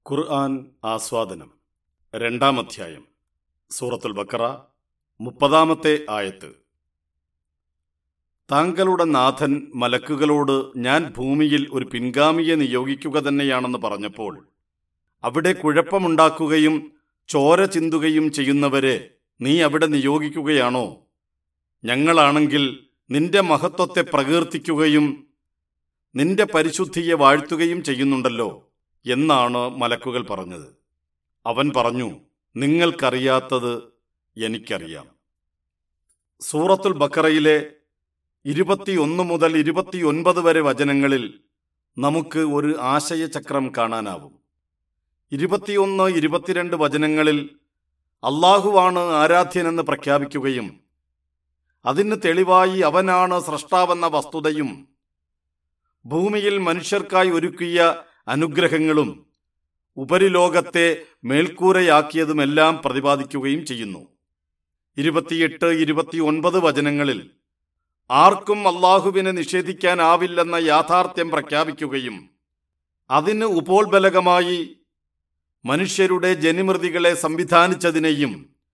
ഖുർആൻ ആസ്വാദനം 2-ാം അധ്യായം സൂറത്തുൽ ബഖറ 30-ാമത്തെ ആയത്ത്. താങ്കളുടെ നാഥൻ മലക്കുകളോട് ഞാൻ ഭൂമിയിൽ ഒരു പിൻഗാമിയെ നിയോഗിക്കുക തന്നെയാണെന്ന് പറഞ്ഞപ്പോൾ അവിടെ കുഴപ്പമുണ്ടാക്കുകയും ചോര ചിന്തുകയും ചെയ്യുന്നവരെ നീ അവിടെ നിയോഗിക്കുകയാണോ? ഞങ്ങളാണെങ്കിൽ നിന്റെ മഹത്വത്തെ പ്രകീർത്തിക്കുകയും നിന്റെ പരിശുദ്ധിയെ വാഴ്ത്തുകയും ചെയ്യുന്നുണ്ടല്ലോ എന്നാണ് മലക്കുകൾ പറഞ്ഞത്. അവൻ പറഞ്ഞു, നിങ്ങൾക്കറിയാത്തത് എനിക്കറിയാം. സൂറത്തുൽ ബഖറയിലെ 21 മുതൽ 29 വരെ വചനങ്ങളിൽ നമുക്ക് ഒരു ആശയചക്രം കാണാനാവും. 21, 22 വചനങ്ങളിൽ അള്ളാഹുവാണ് ആരാധ്യനെന്ന് പ്രഖ്യാപിക്കുകയും അതിന് തെളിവായി അവനാണ് സ്രഷ്ടാവെന്ന വസ്തുതയും ഭൂമിയിൽ മനുഷ്യർക്കായി ഒരുക്കിയ അനുഗ്രഹങ്ങളും ഉപരിലോകത്തെ മേൽക്കൂരയാക്കിയതുമെല്ലാം പ്രതിപാദിക്കുകയും ചെയ്യുന്നു. 28, 29 വചനങ്ങളിൽ ആർക്കും അള്ളാഹുവിനെ നിഷേധിക്കാനാവില്ലെന്ന യാഥാർത്ഥ്യം പ്രഖ്യാപിക്കുകയും അതിന് ഉപോത്ബലകമായി മനുഷ്യരുടെ ജനിമൃതികളെ സംവിധാനിച്ചതിനെയും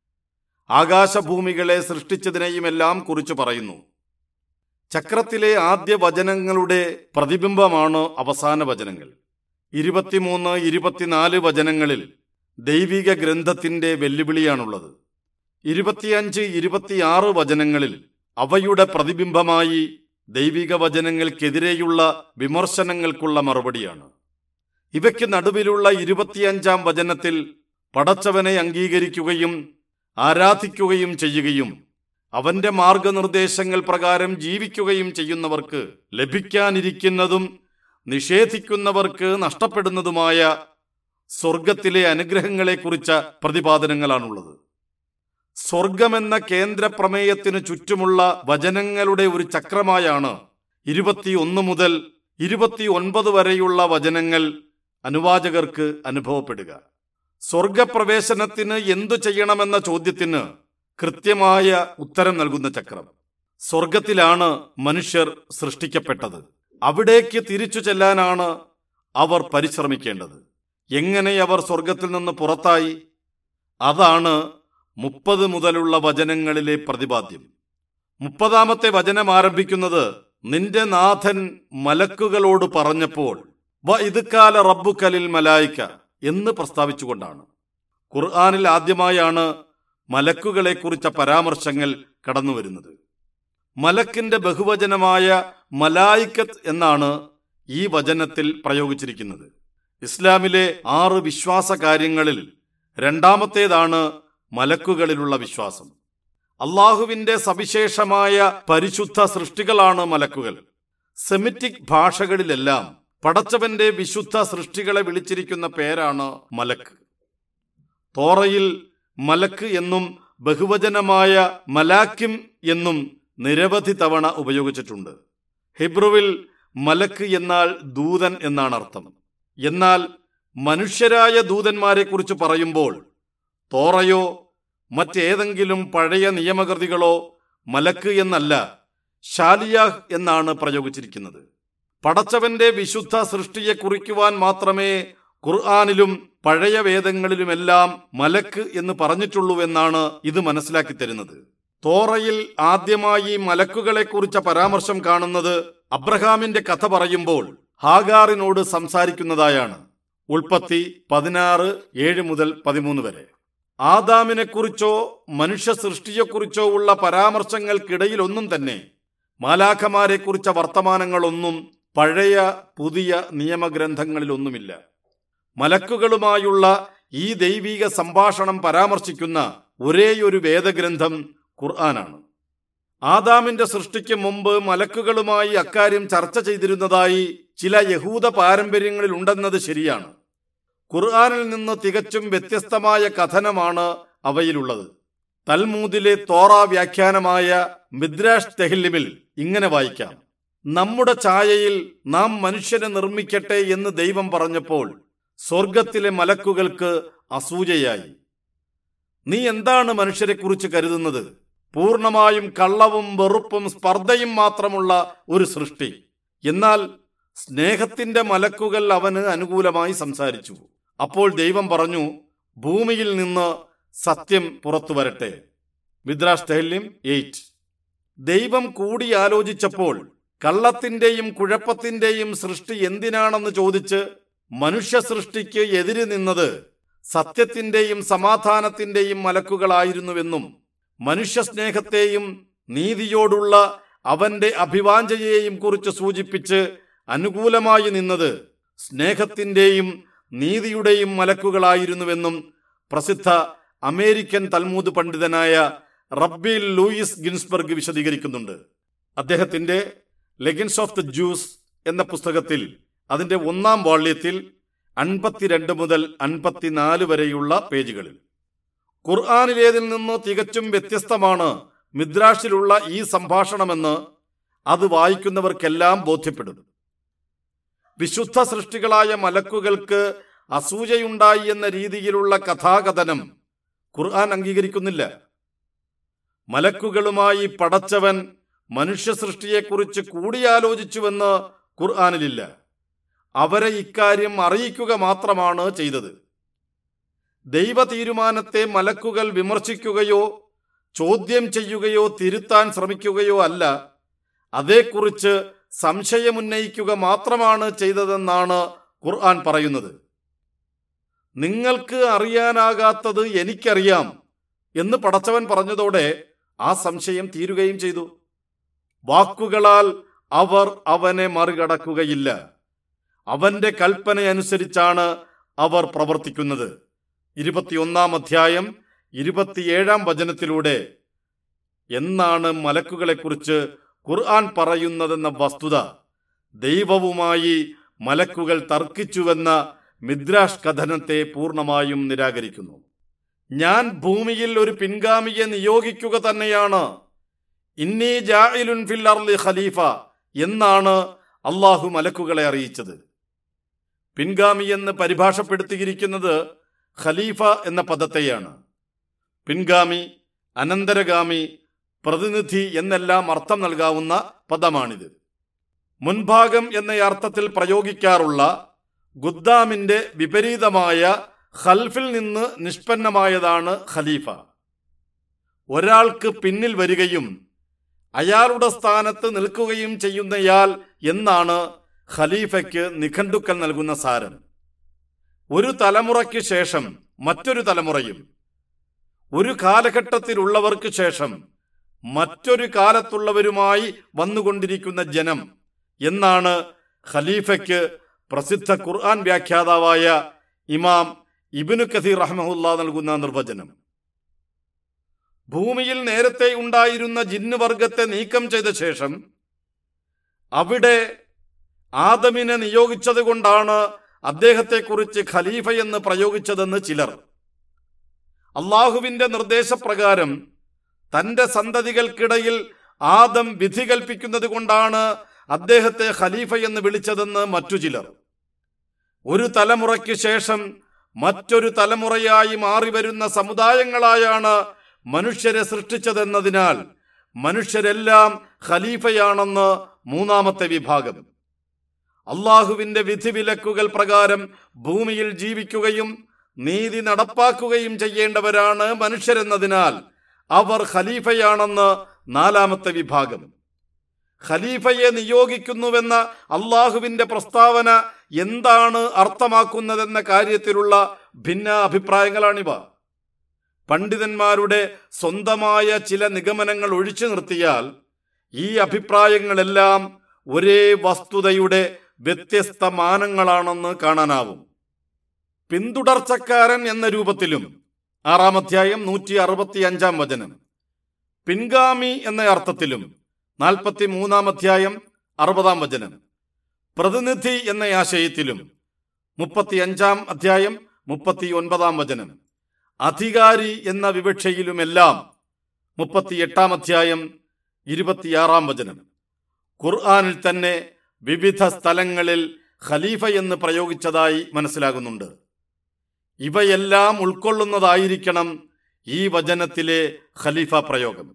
ആകാശഭൂമികളെ സൃഷ്ടിച്ചതിനെയുമെല്ലാം കുറിച്ച് പറയുന്നു. ചക്രത്തിലെ ആദ്യ വചനങ്ങളുടെ പ്രതിബിംബമാണ് അവസാന വചനങ്ങൾ. 23, 24 വചനങ്ങളിൽ ദൈവിക ഗ്രന്ഥത്തിന്റെ വെല്ലുവിളിയാണുള്ളത്. 25, 26 വചനങ്ങളിൽ അവയുടെ പ്രതിബിംബമായി ദൈവിക വചനങ്ങൾക്കെതിരെയുള്ള വിമർശനങ്ങൾക്കുള്ള മറുപടിയാണ്. ഇവയ്ക്ക് നടുവിലുള്ള 25-ാം വചനത്തിൽ പടച്ചവനെ അംഗീകരിക്കുകയും ആരാധിക്കുകയും ചെയ്യുകയും അവന്റെ മാർഗനിർദ്ദേശങ്ങൾ പ്രകാരം ജീവിക്കുകയും ചെയ്യുന്നവർക്ക് ലഭിക്കാനിരിക്കുന്നതും നിഷേധിക്കുന്നവർക്ക് നഷ്ടപ്പെടുന്നതുമായ സ്വർഗത്തിലെ അനുഗ്രഹങ്ങളെക്കുറിച്ച പ്രതിപാദനങ്ങളാണുള്ളത്. സ്വർഗമെന്ന കേന്ദ്ര പ്രമേയത്തിനു ചുറ്റുമുള്ള വചനങ്ങളുടെ ഒരു ചക്രമായാണ് 21 മുതൽ 29 വരെയുള്ള വചനങ്ങൾ അനുവാചകർക്ക് അനുഭവപ്പെടുക. സ്വർഗപ്രവേശനത്തിന് എന്തു ചെയ്യണമെന്ന ചോദ്യത്തിന് കൃത്യമായ ഉത്തരം നൽകുന്ന ചക്രം. സ്വർഗത്തിലാണ് മനുഷ്യർ സൃഷ്ടിക്കപ്പെട്ടത്. അവിടേക്ക് തിരിച്ചു ചെല്ലാനാണ് അവർ പരിശ്രമിക്കേണ്ടത്. എങ്ങനെ അവർ സ്വർഗത്തിൽ നിന്ന് പുറത്തായി? അതാണ് 30 മുതലുള്ള വചനങ്ങളിലെ പ്രതിപാദ്യം. 30-ാമത്തെ വചനം ആരംഭിക്കുന്നത് നിന്റെ നാഥൻ മലക്കുകളോട് പറഞ്ഞപ്പോൾ വ ഇദ്കാല റബ്ബുകലിൽ മലായിക എന്ന് പ്രസ്താവിച്ചുകൊണ്ടാണ്. ഖുർആനിൽ ആദ്യമായാണ് മലക്കുകളെക്കുറിച്ച പരാമർശങ്ങൾ കടന്നുവരുന്നത്. മലക്കിന്റെ ബഹുവചനമായ മലായിക്കത്ത് എന്നാണ് ഈ വചനത്തിൽ പ്രയോഗിച്ചിരിക്കുന്നത്. ഇസ്ലാമിലെ 6 വിശ്വാസ കാര്യങ്ങളിൽ 2-ാമത്തേതാണ് മലക്കുകളിലുള്ള വിശ്വാസം. അള്ളാഹുവിന്റെ സവിശേഷമായ പരിശുദ്ധ സൃഷ്ടികളാണ് മലക്കുകൾ. സെമിറ്റിക് ഭാഷകളിലെല്ലാം പടച്ചവന്റെ വിശുദ്ധ സൃഷ്ടികളെ വിളിച്ചിരിക്കുന്ന പേരാണ് മലക്ക്. തോറയിൽ മലക്ക് എന്നും ബഹുവചനമായ മലാക്കിം എന്നും നിരവധി തവണ ഉപയോഗിച്ചിട്ടുണ്ട്. ഹിബ്രുവിൽ മലക്ക് എന്നാൽ ദൂതൻ എന്നാണ് അർത്ഥം. എന്നാൽ മനുഷ്യരായ ദൂതന്മാരെ കുറിച്ച് പറയുമ്പോൾ തോറയോ മറ്റേതെങ്കിലും പഴയ നിയമകൃതികളോ മലക്ക് എന്നല്ല ഷാലിയാഹ് എന്നാണ് പ്രയോഗിച്ചിരിക്കുന്നത്. പടച്ചവന്റെ വിശുദ്ധ സൃഷ്ടിയെ കുറിക്കുവാൻ മാത്രമേ ഖുർആനിലും പഴയ വേദങ്ങളിലുമെല്ലാം മലക്ക് എന്ന് പറഞ്ഞിട്ടുള്ളൂവെന്നാണ് ഇത് മനസ്സിലാക്കി തരുന്നത്. തോറയിൽ ആദ്യമായി മലക്കുകളെക്കുറിച്ച പരാമർശം കാണുന്നത് അബ്രഹാമിന്റെ കഥ പറയുമ്പോൾ ഹാഗാറിനോട് സംസാരിക്കുന്നതായാണ്. ഉൽപ്പത്തി 16, 7 മുതൽ 13 വരെ. ആദാമിനെക്കുറിച്ചോ മനുഷ്യ സൃഷ്ടിയെക്കുറിച്ചോ ഉള്ള പരാമർശങ്ങൾക്കിടയിലൊന്നും തന്നെ മാലാഖമാരെക്കുറിച്ച വർത്തമാനങ്ങളൊന്നും പഴയ പുതിയ നിയമഗ്രന്ഥങ്ങളിലൊന്നുമില്ല. മലക്കുകളുമായുള്ള ഈ ദൈവിക സംഭാഷണം പരാമർശിക്കുന്ന ഒരേയൊരു വേദഗ്രന്ഥം ഖുർആനാണ്. ആദാമിന്റെ സൃഷ്ടിക്ക് മുമ്പ് മലക്കുകളുമായി അക്കാര്യം ചർച്ച ചെയ്തിരുന്നതായി ചില യഹൂദ പാരമ്പര്യങ്ങളിൽ ഉണ്ടെന്നത് ശരിയാണ്. ഖുർആനിൽ നിന്ന് തികച്ചും വ്യത്യസ്തമായ കഥനമാണ് അവയിലുള്ളത്. തൽമൂദിലെ തോറ വ്യാഖ്യാനമായ മിദ്രാഷ് തെഹ്ലിമിൽ ഇങ്ങനെ വായിക്കാം: നമ്മുടെ ഛായയിൽ നാം മനുഷ്യനെ നിർമ്മിക്കട്ടെ എന്ന് ദൈവം പറഞ്ഞപ്പോൾ സ്വർഗത്തിലെ മലക്കുകൾക്ക് അസൂയയായി. നീ എന്താണ് മനുഷ്യരെക്കുറിച്ച് കരുതുന്നത്? പൂർണ്ണമായും കള്ളവും വെറുപ്പും സ്പർദ്ധയും മാത്രമുള്ള ഒരു സൃഷ്ടി. എന്നാൽ സ്നേഹത്തിന്റെ മലക്കുകൾ അവന് അനുകൂലമായി സംസാരിച്ചു. അപ്പോൾ ദൈവം പറഞ്ഞു, ഭൂമിയിൽ നിന്ന് സത്യം പുറത്തു വരട്ടെ. മിദ്രാഷ് തെഹ്ലിം 8. ദൈവം കൂടിയാലോചിച്ചപ്പോൾ കള്ളത്തിന്റെയും കുഴപ്പത്തിന്റെയും സൃഷ്ടി എന്തിനാണെന്ന് ചോദിച്ച് മനുഷ്യ സൃഷ്ടിക്ക് എതിര് നിന്നത് സത്യത്തിന്റെയും സമാധാനത്തിന്റെയും മലക്കുകളായിരുന്നുവെന്നും മനുഷ്യ സ്നേഹത്തെയും നീതിയോടുള്ള അവന്റെ അഭിവാഞ്ഛയെയും കുറിച്ച് സൂചിപ്പിച്ച് അനുകൂലമായി നിന്നത് സ്നേഹത്തിന്റെയും നീതിയുടെയും മലക്കുകളായിരുന്നുവെന്നും പ്രസിദ്ധ അമേരിക്കൻ തൽമൂദ് പണ്ഡിതനായ റബ്ബി ലൂയിസ് ഗിൻസ്ബർഗ് വിശദീകരിക്കുന്നുണ്ട്. അദ്ദേഹത്തിന്റെ ലെഗൻസ് ഓഫ് ദ ജൂസ് എന്ന പുസ്തകത്തിൽ അതിന്റെ 1-ാം വാള്യത്തിൽ 52 മുതൽ 54 വരെയുള്ള പേജുകളിൽ ഖുർആനിലേതിൽ നിന്ന് തികച്ചും വ്യത്യസ്തമാണ് മിദ്രാഷിലുള്ള ഈ സംഭാഷണമെന്ന് അത് വായിക്കുന്നവർക്കെല്ലാം ബോധ്യപ്പെടും. വിശുദ്ധ സൃഷ്ടികളായ മലക്കുകൾക്ക് അസൂയയുണ്ടായി എന്ന രീതിയിലുള്ള കഥാകഥനം ഖുർആൻ അംഗീകരിക്കുന്നില്ല. മലക്കുകളുമായി പടച്ചവൻ മനുഷ്യ സൃഷ്ടിയെക്കുറിച്ച് കൂടിയാലോചിച്ചുവെന്ന് ഖുർആനിലില്ല. അവരെ ഇക്കാര്യം അറിയിക്കുക മാത്രമാണ് ചെയ്തത്. ദൈവ തീരുമാനത്തെ മലക്കുകൾ വിമർശിക്കുകയോ ചോദ്യം ചെയ്യുകയോ തിരുത്താൻ ശ്രമിക്കുകയോ അല്ല, അതേക്കുറിച്ച് സംശയമുന്നയിക്കുക മാത്രമാണ് ചെയ്തതെന്നാണ് ഖുർആൻ പറയുന്നത്. നിങ്ങൾക്ക് അറിയാനാകാത്തത് എനിക്കറിയാം എന്ന് പടച്ചവൻ പറഞ്ഞതോടെ ആ സംശയം തീരുകയും ചെയ്തു. വാക്കുകളാൽ അവർ അവനെ മറികടക്കുകയില്ല. അവന്റെ കൽപ്പനയനുസരിച്ചാണ് അവർ പ്രവർത്തിക്കുന്നത്. 21-ാം അധ്യായം 27-ാം വചനത്തിലൂടെ എന്നാണ് മലക്കുകളെക്കുറിച്ച് ഖുർആൻ പറയുന്നതെന്ന വസ്തുത ദൈവവുമായി മലക്കുകൾ തർക്കിച്ചുവെന്ന മിദ്രാഷ് കഥനത്തെ പൂർണ്ണമായും നിരാകരിക്കുന്നു. ഞാൻ ഭൂമിയിൽ ഒരു പിൻഗാമിയെ നിയോഗിക്കുക തന്നെയാണ്, ഇന്നി ജാഇലുൻ ഫിൽ അർളി ഖലീഫ എന്നാണ് അള്ളാഹു മലക്കുകളെ അറിയിച്ചത്. പിൻഗാമി എന്ന് പരിഭാഷപ്പെടുത്തിയിരിക്കുന്നത് ഖലീഫ എന്ന പദത്തെയാണ്. പിൻഗാമി, അനന്തരഗാമി, പ്രതിനിധി എന്നെല്ലാം അർത്ഥം നൽകാവുന്ന പദമാണിത്. മുൻഭാഗം എന്ന അർത്ഥത്തിൽ പ്രയോഗിക്കാറുള്ള ഗുദ്ദാമിന്റെ വിപരീതമായ ഖൽഫിൽ നിന്ന് നിഷ്പന്നമായതാണ് ഖലീഫ. ഒരാൾക്ക് പിന്നിൽ വരികയും അയാളുടെ സ്ഥാനത്ത് നിൽക്കുകയും ചെയ്യുന്നയാൾ എന്നാണ് ഖലീഫയ്ക്ക് നിഘണ്ടുക്കൾ നൽകുന്ന സാരം. ഒരു തലമുറയ്ക്ക് ശേഷം മറ്റൊരു തലമുറയും ഒരു കാലഘട്ടത്തിലുള്ളവർക്ക് ശേഷം മറ്റൊരു കാലത്തുള്ളവരുമായി വന്നുകൊണ്ടിരിക്കുന്ന ജനം എന്നാണ് ഖലീഫയ്ക്ക് പ്രസിദ്ധ ഖുർആൻ വ്യാഖ്യാതാവായ ഇമാം ഇബ്നു കസീർ റഹ്മഹുല്ലാഹ് നൽകുന്ന നിർവചനം. ഭൂമിയിൽ നേരത്തെ ഉണ്ടായിരുന്ന ജിന്ന് വർഗത്തെ നീക്കം ചെയ്ത ശേഷം അവിടെ ആദമിനെ നിയോഗിച്ചത് കൊണ്ടാണ് അദ്ദേഹത്തെക്കുറിച്ച് ഖലീഫയെന്ന് പ്രയോഗിച്ചതെന്ന് ചിലർ. അള്ളാഹുവിന്റെ നിർദ്ദേശപ്രകാരം തന്റെ സന്തതികൾക്കിടയിൽ ആദം വിധി കൽപ്പിക്കുന്നത് കൊണ്ടാണ് അദ്ദേഹത്തെ ഖലീഫയെന്ന് വിളിച്ചതെന്ന് മറ്റു ചിലർ. ഒരു തലമുറയ്ക്ക് ശേഷം മറ്റൊരു തലമുറയായി മാറിവരുന്ന സമുദായങ്ങളായാണ് മനുഷ്യരെ സൃഷ്ടിച്ചതെന്നതിനാൽ മനുഷ്യരെല്ലാം ഖലീഫയാണെന്ന് മൂന്നാമത്തെ വിഭാഗം. അള്ളാഹുവിന്റെ വിധിവിലക്കുകൾ പ്രകാരം ഭൂമിയിൽ ജീവിക്കുകയും നീതി നടപ്പാക്കുകയും ചെയ്യേണ്ടവരാണ് മനുഷ്യരെന്നതിനാൽ അവർ ഖലീഫയാണെന്ന് നാലാമത്തെ വിഭാഗം. ഖലീഫയെ നിയോഗിക്കുന്നുവെന്ന അള്ളാഹുവിന്റെ പ്രസ്താവന എന്താണ് അർത്ഥമാക്കുന്നതെന്ന കാര്യത്തിലുള്ള ഭിന്ന അഭിപ്രായങ്ങളാണിവ. പണ്ഡിതന്മാരുടെ സ്വന്തമായ ചില നിഗമനങ്ങൾ ഒഴിച്ചു നിർത്തിയാൽ ഈ അഭിപ്രായങ്ങളെല്ലാം ഒരേ വസ്തുതയുടെ വ്യത്യസ്ത മാനങ്ങളാണെന്ന് കാണാനാവും. പിന്തുടർച്ചക്കാരൻ എന്ന രൂപത്തിലും 6-ാം അധ്യായം 165-ാം വചനം, പിൻഗാമി എന്ന അർത്ഥത്തിലും 43-ാം അധ്യായം 60-ാം വചനം, പ്രതിനിധി എന്ന ആശയത്തിലും 35-ാം അധ്യായം 39-ാം വചനം, അധികാരി എന്ന വിവക്ഷയിലുമെല്ലാം 38-ാം അധ്യായം 26-ാം വചനം. ഖുർആനിൽ തന്നെ വിവിധ സ്ഥലങ്ങളിൽ ഖലീഫ എന്ന് പ്രയോഗിച്ചതായി മനസ്സിലാകുന്നുണ്ട്. ഇവയെല്ലാം ഉൾക്കൊള്ളുന്നതായിരിക്കണം ഈ വചനത്തിലെ ഖലീഫ പ്രയോഗം.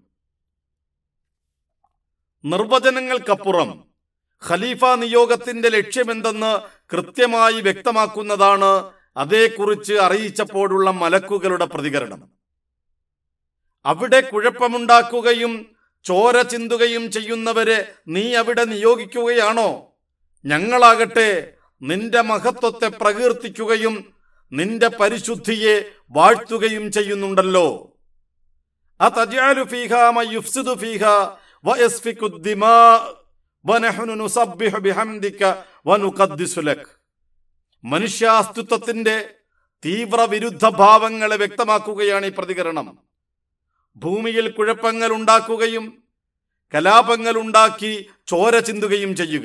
നിർവചനങ്ങൾക്കപ്പുറം ഖലീഫ നിയോഗത്തിന്റെ ലക്ഷ്യമെന്തെന്ന് കൃത്യമായി വ്യക്തമാക്കുന്നതാണ് അതേക്കുറിച്ച് അറിയിച്ചപ്പോഴുള്ള മലക്കുകളുടെ പ്രതികരണം. അവിടെ കുഴപ്പമുണ്ടാക്കുകയും ചോര ചിന്തുകയും ചെയ്യുന്നവരെ നീ അവിടെ നിയോഗിക്കുകയാണോ? ഞങ്ങളാകട്ടെ നിന്റെ മഹത്വത്തെ പ്രകീർത്തിക്കുകയും നിന്റെ പരിശുദ്ധിയെ വാഴ്ത്തുകയും ചെയ്യുന്നുണ്ടല്ലോ. അതജഅലു ഫീഹാ മയുഫ്സിദു ഫീഹാ വയസ്ഫികു ദിമാ വനഹ്നു നുസബ്ബിഹു ബിഹംദിക വനുഖദ്ദിസു ലക്. മനുഷ്യാസ്തിത്വത്തിന്റെ തീവ്ര വിരുദ്ധ ഭാവങ്ങളെ വ്യക്തമാക്കുകയാണ് ഈ പ്രതികരണം. ഭൂമിയിൽ കുഴപ്പങ്ങൾ ഉണ്ടാക്കുകയും കലാപങ്ങൾ ഉണ്ടാക്കി ചോര ചിന്തുകയും ചെയ്യുക.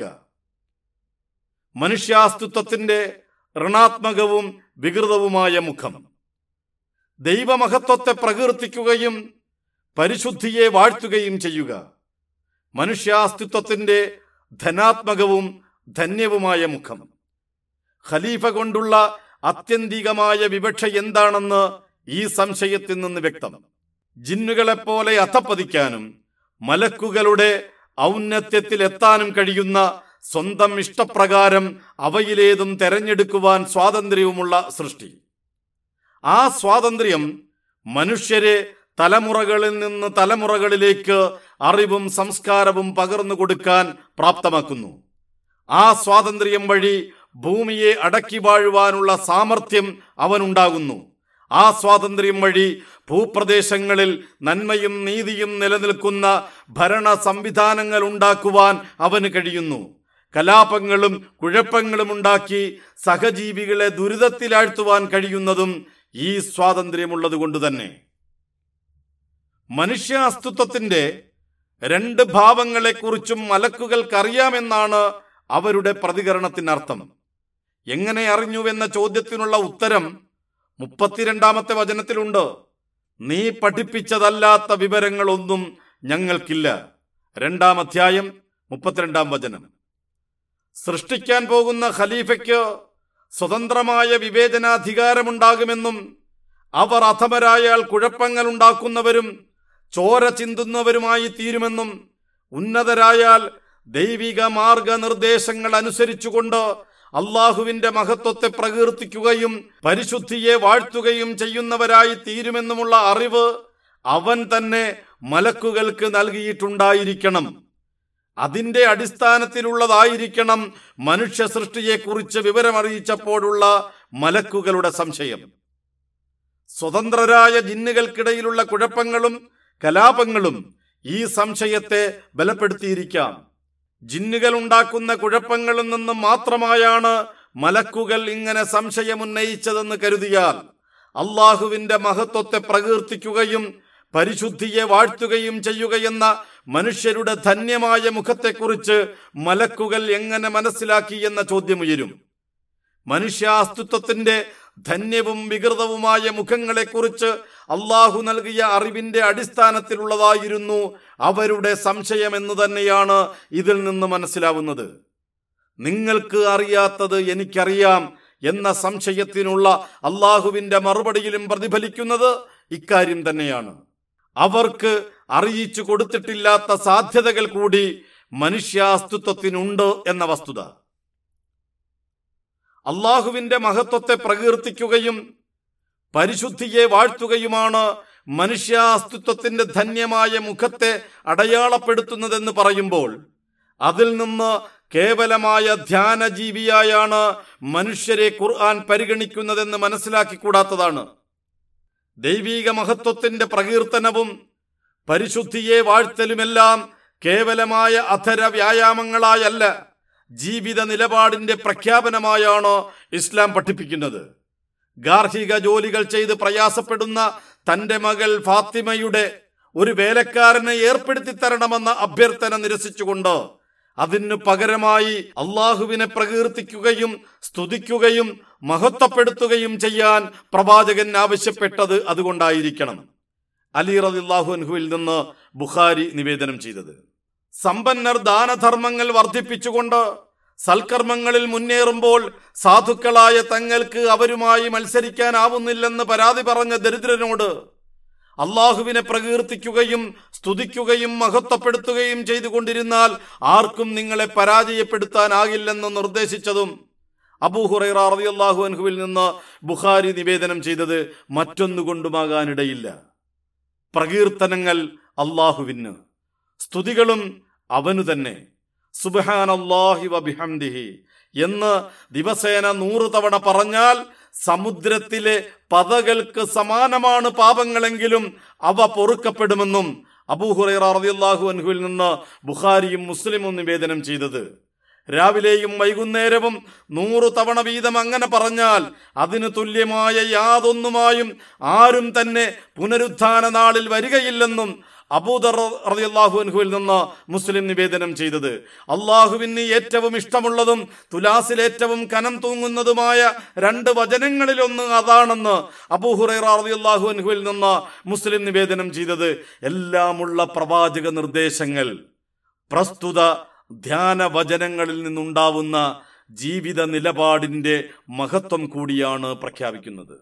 മനുഷ്യാസ്തിത്വത്തിന്റെ ഋണാത്മകവും വികൃതവുമായ മുഖം. ദൈവമഹത്വത്തെ പ്രകീർത്തിക്കുകയും പരിശുദ്ധിയെ വാഴ്ത്തുകയും ചെയ്യുക. മനുഷ്യാസ്തിത്വത്തിന്റെ ധനാത്മകവും ധന്യവുമായ മുഖം. ഖലീഫ കൊണ്ടുള്ള ആത്യന്തികമായ വിവക്ഷ എന്താണെന്ന് ഈ സംശയത്തിൽ നിന്ന് വ്യക്തം. ജിന്നുകളെപ്പോലെ അധപ്പതിക്കാനും മലക്കുകളുടെ ഔന്നത്യത്തിൽ എത്താനും കഴിയുന്ന സ്വന്തം ഇഷ്ടപ്രകാരം അവയിലേതും തെരഞ്ഞെടുക്കുവാൻ സ്വാതന്ത്ര്യവുമുള്ള സൃഷ്ടി. ആ സ്വാതന്ത്ര്യം മനുഷ്യരെ തലമുറകളിൽ നിന്ന് തലമുറകളിലേക്ക് അറിവും സംസ്കാരവും പകർന്നു കൊടുക്കാൻ പ്രാപ്തമാക്കുന്നു. ആ സ്വാതന്ത്ര്യം വഴി ഭൂമിയെ അടക്കി വാഴുവാനുള്ള സാമർഥ്യം അവനുണ്ടാകുന്നു. ആ സ്വാതന്ത്ര്യം വഴി ഭൂപ്രദേശങ്ങളിൽ നന്മയും നീതിയും നിലനിൽക്കുന്ന ഭരണ സംവിധാനങ്ങൾ ഉണ്ടാക്കുവാൻ അവന് കഴിയുന്നു. കലാപങ്ങളും കുഴപ്പങ്ങളും ഉണ്ടാക്കി സഹജീവികളെ ദുരിതത്തിലാഴ്ത്തുവാൻ കഴിയുന്നതും ഈ സ്വാതന്ത്ര്യമുള്ളത് കൊണ്ട് തന്നെ. മനുഷ്യാസ്തിത്വത്തിന്റെ രണ്ട് ഭാവങ്ങളെക്കുറിച്ചും മലക്കുകൾക്കറിയാമെന്നാണ് അവരുടെ പ്രതികരണത്തിനർത്ഥം. എങ്ങനെ അറിഞ്ഞുവെന്ന ചോദ്യത്തിനുള്ള ഉത്തരം 32-ാമത്തെ വചനത്തിലുണ്ട്. നീ പഠിപ്പിച്ചതല്ലാത്ത വിവരങ്ങളൊന്നും ഞങ്ങൾക്കില്ല. 2-ാം അധ്യായം 32-ാം വചനം. സൃഷ്ടിക്കാൻ പോകുന്ന ഖലീഫയ്ക്ക് സ്വതന്ത്രമായ വിവേചനാധികാരമുണ്ടാകുമെന്നും അവർ അധമരായാൽ കുഴപ്പങ്ങൾ ഉണ്ടാക്കുന്നവരും ചോര ചിന്തുന്നവരുമായി തീരുമെന്നും ഉന്നതരായാൽ ദൈവിക മാർഗനിർദ്ദേശങ്ങൾ അനുസരിച്ചുകൊണ്ട് അള്ളാഹുവിന്റെ മഹത്വത്തെ പ്രകീർത്തിക്കുകയും പരിശുദ്ധിയെ വാഴ്ത്തുകയും ചെയ്യുന്നവരായി തീരുമെന്നുമുള്ള അറിവ് അവൻ തന്നെ മലക്കുകൾക്ക് നൽകിയിട്ടുണ്ടായിരിക്കണം. അതിന്റെ അടിസ്ഥാനത്തിലുള്ളതായിരിക്കണം മനുഷ്യ സൃഷ്ടിയെക്കുറിച്ച് വിവരമറിയിച്ചപ്പോഴുള്ള മലക്കുകളുടെ സംശയം. സ്വതന്ത്രരായ ജിന്നുകൾക്കിടയിലുള്ള കുഴപ്പങ്ങളും കലാപങ്ങളും ഈ സംശയത്തെ ബലപ്പെടുത്തിയിരിക്കാം. ജിന്നുകൾ ഉണ്ടാക്കുന്ന കുഴപ്പങ്ങളിൽ നിന്ന് മാത്രമായാണ് മലക്കുകൾ ഇങ്ങനെ സംശയമുന്നയിച്ചതെന്ന് കരുതിയാൽ അള്ളാഹുവിന്റെ മഹത്വത്തെ പ്രകീർത്തിക്കുകയും പരിശുദ്ധിയെ വാഴ്ത്തുകയും ചെയ്യുകയെന്ന മനുഷ്യരുടെ ധന്യമായ മുഖത്തെക്കുറിച്ച് മലക്കുകൾ എങ്ങനെ മനസ്സിലാക്കി എന്ന ചോദ്യമുയരും. മനുഷ്യാസ്തിത്വത്തിന്റെ ധന്യവും വികൃതവുമായ മുഖങ്ങളെക്കുറിച്ച് അള്ളാഹു നൽകിയ അറിവിന്റെ അടിസ്ഥാനത്തിലുള്ളതായിരുന്നു അവരുടെ സംശയമെന്ന് തന്നെയാണ് ഇതിൽ നിന്ന് മനസ്സിലാവുന്നത്. നിങ്ങൾക്ക് അറിയാത്തത് എനിക്കറിയാം എന്ന സംശയത്തിനുള്ള അള്ളാഹുവിന്റെ മറുപടിയിലും പ്രതിഫലിക്കുന്നത് ഇക്കാര്യം തന്നെയാണ്. അവർക്ക് അറിയിച്ചു കൊടുത്തിട്ടില്ലാത്ത സാധ്യതകൾ കൂടി മനുഷ്യാസ്തിത്വത്തിനുണ്ട് എന്ന വസ്തുത. അള്ളാഹുവിന്റെ മഹത്വത്തെ പ്രകീർത്തിക്കുകയും പരിശുദ്ധിയെ വാഴ്ത്തുകയുമാണ് മനുഷ്യാസ്തിത്വത്തിന്റെ ധന്യമായ മുഖത്തെ അടയാളപ്പെടുത്തുന്നതെന്ന് പറയുമ്പോൾ അതിൽ നിന്ന് കേവലമായ ധ്യാനജീവിയായാണ് മനുഷ്യരെ ഖുർആൻ പരിഗണിക്കുന്നതെന്ന് മനസ്സിലാക്കിക്കൂടാത്തതാണ്. ദൈവീക മഹത്വത്തിന്റെ പ്രകീർത്തനവും പരിശുദ്ധിയെ വാഴ്ത്തലുമെല്ലാം കേവലമായ അധര വ്യായാമങ്ങളായല്ല, ജീവിത നിലപാടിന്റെ പ്രഖ്യാപനമായാണ് ഇസ്ലാം പഠിപ്പിക്കുന്നത്. ഗാർഹിക ജോലികൾ ചെയ്ത് പ്രയാസപ്പെടുന്ന തന്റെ മകൾ ഫാത്തിമയുടെ ഒരു വേലക്കാരനെ ഏർപ്പെടുത്തി തരണമെന്ന അഭ്യർത്ഥന നിരസിച്ചുകൊണ്ട് അതിനു പകരമായി അള്ളാഹുവിനെ പ്രകീർത്തിക്കുകയും സ്തുതിക്കുകയും മഹത്വപ്പെടുത്തുകയും ചെയ്യാൻ പ്രവാചകൻ ആവശ്യപ്പെട്ടത് അതുകൊണ്ടായിരിക്കണം. അലി റളിയല്ലാഹു അൻഹുവിൽ നിന്ന് ബുഖാരി നിവേദനം ചെയ്തത്. സമ്പന്നർ ദാനധർമ്മങ്ങൾ വർദ്ധിപ്പിച്ചുകൊണ്ട് സൽക്കർമ്മങ്ങളിൽ മുന്നേറുമ്പോൾ സാധുക്കളായ തങ്ങൾക്ക് അവരുമായി മത്സരിക്കാനാവുന്നില്ലെന്ന് പരാതി പറഞ്ഞ ദരിദ്രനോട് അള്ളാഹുവിനെ പ്രകീർത്തിക്കുകയും സ്തുതിക്കുകയും മഹത്വപ്പെടുത്തുകയും ചെയ്തുകൊണ്ടിരുന്നാൽ ആർക്കും നിങ്ങളെ പരാജയപ്പെടുത്താനാകില്ലെന്ന് നിർദ്ദേശിച്ചതും അബൂ ഹുറൈറ റളിയല്ലാഹു അൻഹുവിൽ നിന്ന് ബുഖാരി നിവേദനം ചെയ്തത് മറ്റൊന്നുകൊണ്ടുമാകാനിടയില്ല. പ്രകീർത്തനങ്ങൾ അല്ലാഹുവിന്, സ്തുതികളും അവനു തന്നെ. സുബ്ഹാനല്ലാഹി വബിഹംദിഹി എന്ന് ദിവസേന 100 തവണ പറഞ്ഞാൽ സമുദ്രത്തിലെ പതകൾക്ക് സമാനമാണ് പാപങ്ങളെങ്കിലും അവ പൊറുക്കപ്പെടുമെന്നും അബൂ ഹുറൈറ റളിയല്ലാഹു അൻഹുവിൽ നിന്ന് ബുഖാരിയും മുസ്ലിമും നിവേദനം ചെയ്തത്. രാവിലെയും വൈകുന്നേരവും 100 തവണ വീതം അങ്ങനെ പറഞ്ഞാൽ അതിന് തുല്യമായ യാതൊന്നുമായും ആരും തന്നെ പുനരുത്ഥാന നാളിൽ വരികയില്ലെന്നും അബൂദർ റളിയല്ലാഹു അൻഹുവിൽ നിന്ന് മുസ്ലിം നിവേദനം ചെയ്തത്. അള്ളാഹുവിന് ഏറ്റവും ഇഷ്ടമുള്ളതും തുലാസിൽ ഏറ്റവും കനം തൂങ്ങുന്നതുമായ 2 വചനങ്ങളിലൊന്ന് അതാണെന്ന് അബൂ ഹുറൈറ റളിയല്ലാഹു അൻഹുവിൽ നിന്ന് മുസ്ലിം നിവേദനം ചെയ്തത്. എല്ലാമുള്ള പ്രവാചക നിർദ്ദേശങ്ങൾ പ്രസ്തുത ധ്യാന വചനങ്ങളിൽ നിന്നുണ്ടാവുന്ന ജീവിത നിലപാടിന്റെ മഹത്വം കൂടിയാണ് പ്രഖ്യാപിക്കുന്നത്.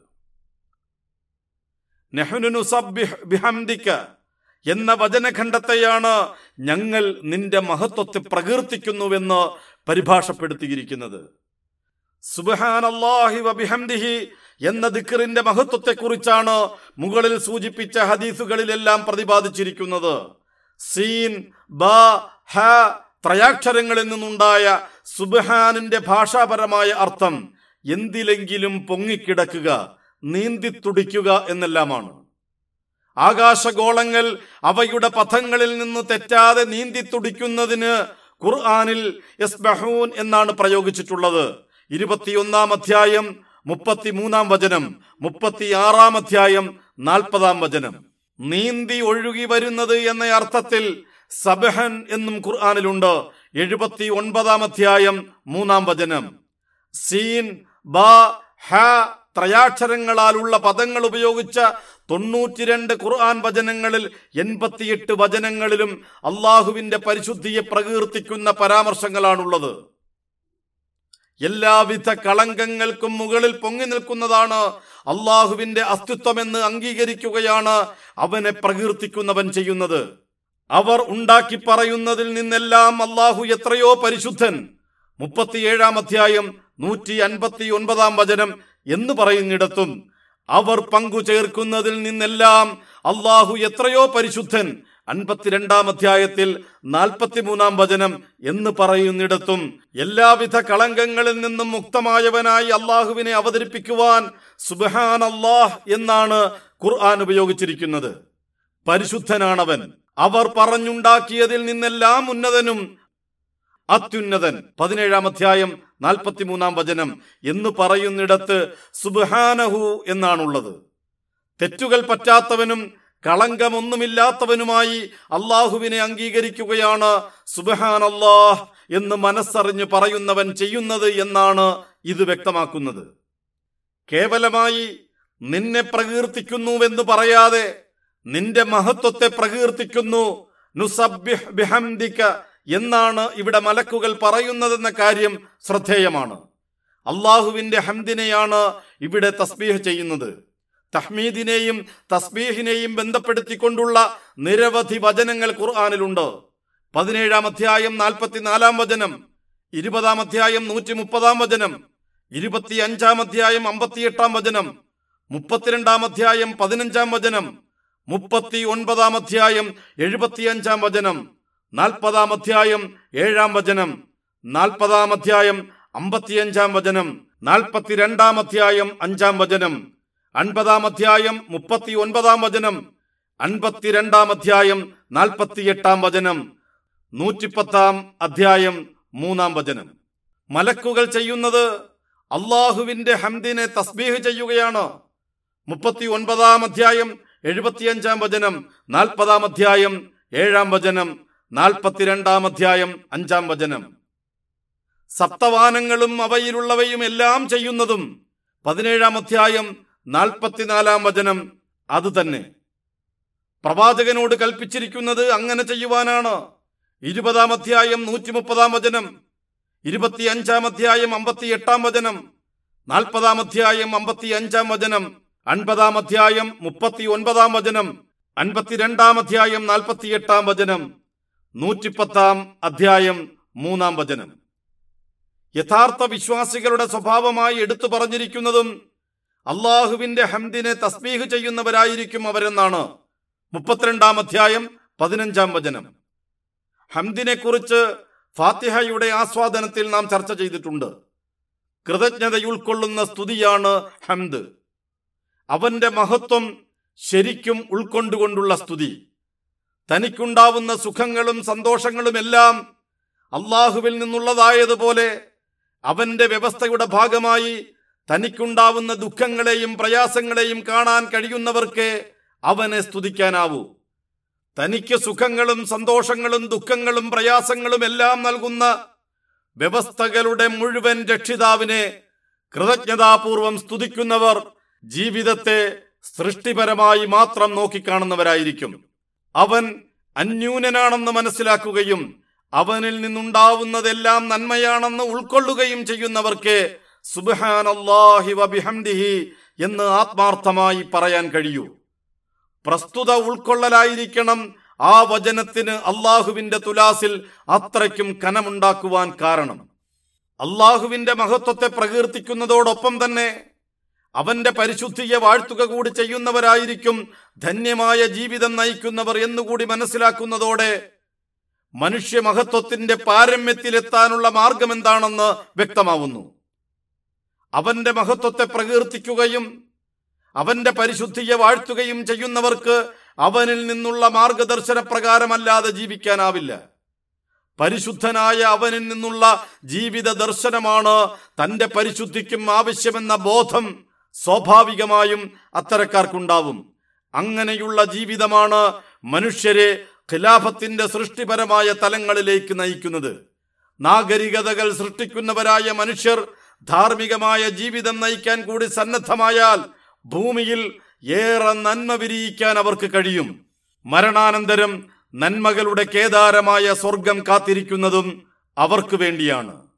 നഹ്നു നുസബ്ബിഹ് ബിഹംദിക എന്ന വചനഖണ്ഡത്തെയാണ് ഞങ്ങൾ നിന്റെ മഹത്വത്തെ പ്രകീർത്തിക്കുന്നുവെന്ന് പരിഭാഷപ്പെടുത്തിയിരിക്കുന്നത്. സുബ്ഹാനല്ലാഹി വബിഹംദിഹി എന്ന ദിക്റിന്റെ മഹത്വത്തെക്കുറിച്ചാണ് മുകളിൽ സൂചിപ്പിച്ച ഹദീസുകളിലെല്ലാം പ്രതിപാദിച്ചിരിക്കുന്നത്. സീൻ, ബ, ഹ ത്രയാക്ഷരങ്ങളിൽ നിന്നുണ്ടായ സുബ്ഹാനിന്റെ ഭാഷാപരമായ അർത്ഥം എന്തിലെങ്കിലും പൊങ്ങിക്കിടക്കുക, നീന്തിത്തുടിക്കുക എന്നെല്ലാമാണ്. ആകാശഗോളങ്ങൾ അവയുടെ പഥങ്ങളിൽ നിന്ന് തെറ്റാതെ നീന്തിത്തുടിക്കുന്നതിന് ഖുർആനിൽ യസ്ബഹൂൻ എന്നാണ് പ്രയോഗിച്ചിട്ടുള്ളത്. 21-ാം അധ്യായം 33-ാം വചനം, 36-ാം അധ്യായം 40-ാം വചനം. നീന്തി ഒഴുകി വരുന്നത് എന്ന അർത്ഥത്തിൽ സബഹൻ എന്നും ഖുർആനിലുണ്ട്. 79-ാം അധ്യായം 3-ാം വചനം. സീൻ, ബ, ഹ ത്രയാക്ഷരങ്ങളാലുള്ള പദങ്ങൾ ഉപയോഗിച്ച 92 ഖുർആൻ വചനങ്ങളിൽ 88 വചനങ്ങളിലും അള്ളാഹുവിന്റെ പരിശുദ്ധിയെ പ്രകീർത്തിക്കുന്ന പരാമർശങ്ങളാണുള്ളത്. എല്ലാവിധ കളങ്കങ്ങൾക്കും മുകളിൽ പൊങ്ങി നിൽക്കുന്നതാണ് അള്ളാഹുവിന്റെ അസ്തിത്വമെന്ന് അംഗീകരിക്കുകയാണ് അവനെ പ്രകീർത്തിക്കുന്നവൻ ചെയ്യുന്നത്. അവർ ഉണ്ടാക്കി പറയുന്നതിൽ നിന്നെല്ലാം അള്ളാഹു എത്രയോ പരിശുദ്ധൻ. 37-ാം അധ്യായം 159-ാം വചനം എന്ന് പറയുന്നിടത്തും അവർ പങ്കു ചേർക്കുന്നതിൽ നിന്നെല്ലാം അള്ളാഹു എത്രയോ പരിശുദ്ധൻ 52-ാം അധ്യായത്തിൽ 43-ാം വചനം എന്ന് പറയുന്നിടത്തും എല്ലാവിധ കളങ്കങ്ങളിൽ നിന്നും മുക്തമായവനായി അള്ളാഹുവിനെ അവതരിപ്പിക്കുവാൻ സുബ്ഹാനല്ലാഹ് എന്നാണ് ഖുർആൻ ഉപയോഗിച്ചിരിക്കുന്നത്. പരിശുദ്ധനാണവൻ. അവർ പറഞ്ഞുണ്ടാക്കിയതിൽ നിന്നെല്ലാം ഉന്നതനും അത്യുന്നതൻ. 17-ാം അധ്യായം 43-ാം വചനം എന്ന് പറയുന്നിടത്ത് സുബ്ഹാനഹു എന്നാണുള്ളത്. തെറ്റുകൾ പറ്റാത്തവനും കളങ്കമൊന്നുമില്ലാത്തവനുമായി അള്ളാഹുവിനെ അംഗീകരിക്കുകയാണ് സുബ്ഹാനല്ലാഹ് എന്ന് മനസ്സറിഞ്ഞ് പറയുന്നവൻ ചെയ്യുന്നത് എന്നാണ് ഇത് വ്യക്തമാക്കുന്നത്. കേവലമായി നിന്നെ പ്രകീർത്തിക്കുന്നുവെന്ന് പറയാതെ നിന്റെ മഹത്വത്തെ പ്രകീർത്തിക്കുന്നു. നുസബ്ബിഹ് ബിഹംദിക എന്നാണ് ഇവിടെ മലക്കുകൾ പറയുന്നതെന്ന കാര്യം ശ്രദ്ധേയമാണ്. അള്ളാഹുവിന്റെ ഹംദിനെയാണ് ഇവിടെ തസ്ബീഹ് ചെയ്യുന്നത്. തഹ്മീദിനെയും തസ്ബീഹിനെയും ബന്ധപ്പെടുത്തിക്കൊണ്ടുള്ള നിരവധി വചനങ്ങൾ ഖുർആനിലുണ്ട്. 17-ാം അധ്യായം 44-ാം വചനം, 20-ാം അധ്യായം 130-ാം വചനം, 25-ാം അധ്യായം 58-ാം വചനം, 32-ാം അധ്യായം 15-ാം വചനം, 39-ാം അധ്യായം 75-ാം വചനം, 40-ാം അധ്യായം 7-ാം വചനം, 40-ാം അധ്യായം 55-ാം വചനം, 42-ാം അധ്യായം 5-ാം വചനം, 50-ാം അധ്യായം 39-ാം വചനം, 52-ാം അധ്യായം 48-ാം വചനം, 110-ാം അധ്യായം 3-ാം വചനം. മലക്കുകൾ ചെയ്യുന്നത് അള്ളാഹുവിന്റെ ഹംദിനെ തസ്ബീഹ് ചെയ്യുകയാണ്. 39-ാം അധ്യായം 75-ാം വചനം, 40-ാം അധ്യായം 7-ാം വചനം, 42-ാം അധ്യായം 5-ാം വചനം. സപ്തവാനങ്ങളും അവയിലുള്ളവയും എല്ലാം ചെയ്യുന്നതും 17-ാം അധ്യായം 44-ാം വചനം അത് തന്നെ. പ്രവാചകനോട് കൽപ്പിച്ചിരിക്കുന്നത് അങ്ങനെ ചെയ്യുവാനാണ്. 20-ാം അധ്യായം 130-ാം വചനം, 25-ാം അധ്യായം 58-ാം വചനം, 40-ാം അധ്യായം 55-ാം വചനം, 50-ാം അധ്യായം 39-ാം വചനം, 52-ാം അധ്യായം 48-ാം വചനം, 110-ാം അധ്യായം 3-ാം വചനം. യഥാർത്ഥ വിശ്വാസികളുടെ സ്വഭാവമായി എടുത്തു പറഞ്ഞിരിക്കുന്നതും അള്ളാഹുവിന്റെ ഹംദിനെ തസ്ബീഹ് ചെയ്യുന്നവരായിരിക്കും അവരെന്നാണ് 32-ാം അധ്യായം 15-ാം വചനം. ഹംദിനെ കുറിച്ച് ഫാത്തിഹയുടെ ആസ്വാദനത്തിൽ നാം ചർച്ച ചെയ്തിട്ടുണ്ട്. കൃതജ്ഞതയുൾക്കൊള്ളുന്ന സ്തുതിയാണ് ഹംദ്. അവന്റെ മഹത്വം ശരിക്കും ഉൾക്കൊണ്ടുകൊണ്ടുള്ള സ്തുതി. തനിക്കുണ്ടാവുന്ന സുഖങ്ങളും സന്തോഷങ്ങളുമെല്ലാം അള്ളാഹുവിൽ നിന്നുള്ളതായതുപോലെ അവന്റെ വ്യവസ്ഥയുടെ ഭാഗമായി തനിക്കുണ്ടാവുന്ന ദുഃഖങ്ങളെയും പ്രയാസങ്ങളെയും കാണാൻ കഴിയുന്നവർക്ക് അവനെ സ്തുതിക്കാനാവൂ. തനിക്ക് സുഖങ്ങളും സന്തോഷങ്ങളും ദുഃഖങ്ങളും പ്രയാസങ്ങളും എല്ലാം നൽകുന്ന വ്യവസ്ഥകളുടെ മുഴുവൻ രക്ഷിതാവിനെ കൃതജ്ഞതാപൂർവം സ്തുതിക്കുന്നവർ ജീവിതത്തെ സൃഷ്ടിപരമായി മാത്രം നോക്കിക്കാണുന്നവരായിരിക്കും. അവൻ അന്യൂനനാണെന്ന് മനസ്സിലാക്കുകയും അവനിൽ നിന്നുണ്ടാവുന്നതെല്ലാം നന്മയാണെന്ന് ഉൾക്കൊള്ളുകയും ചെയ്യുന്നവർക്ക് സുബ്ഹാനല്ലാഹി വബിഹംദിഹി എന്ന് ആത്മാർത്ഥമായി പറയാൻ കഴിയൂ. പ്രസ്തുത ഉൾക്കൊള്ളലായിരിക്കണം ആ വചനത്തിന് അള്ളാഹുവിന്റെ തുലാസിൽ അത്രയ്ക്കും കനമുണ്ടാക്കുവാൻ കാരണം. അള്ളാഹുവിന്റെ മഹത്വത്തെ പ്രകീർത്തിക്കുന്നതോടൊപ്പം തന്നെ അവന്റെ പരിശുദ്ധിയെ വാഴ്ത്തുക കൂടി ചെയ്യുന്നവരായിരിക്കും ധന്യമായ ജീവിതം നയിക്കുന്നവർ എന്നുകൂടി മനസ്സിലാക്കുന്നതോടെ മനുഷ്യ മഹത്വത്തിന്റെ പാരമ്യത്തിലെത്താനുള്ള മാർഗം എന്താണെന്ന് വ്യക്തമാവുന്നു. അവന്റെ മഹത്വത്തെ പ്രകീർത്തിക്കുകയും അവന്റെ പരിശുദ്ധിയെ വാഴ്ത്തുകയും ചെയ്യുന്നവർക്ക് അവനിൽ നിന്നുള്ള മാർഗദർശന പ്രകാരമല്ലാതെ ജീവിക്കാനാവില്ല. പരിശുദ്ധനായ അവനിൽ നിന്നുള്ള ജീവിത ദർശനമാണ് തന്റെ പരിശുദ്ധിക്കും ആവശ്യമെന്ന ബോധം സ്വാഭാവികമായും അത്തരക്കാർക്കുണ്ടാവും. അങ്ങനെയുള്ള ജീവിതമാണ് മനുഷ്യരെ ഖിലാഫത്തിന്റെ സൃഷ്ടിപരമായ തലങ്ങളിലേക്ക് നയിക്കുന്നത്. നാഗരികതകൾ സൃഷ്ടിക്കുന്നവരായ മനുഷ്യർ ധാർമ്മികമായ ജീവിതം നയിക്കാൻ കൂടി സന്നദ്ധമായാൽ ഭൂമിയിൽ ഏറെ നന്മ വിരിയിക്കാൻ അവർക്ക് കഴിയും. മരണാനന്തരം നന്മകളുടെ കേദാരമായ സ്വർഗം കാത്തിരിക്കുന്നതും അവർക്ക് വേണ്ടിയാണ്.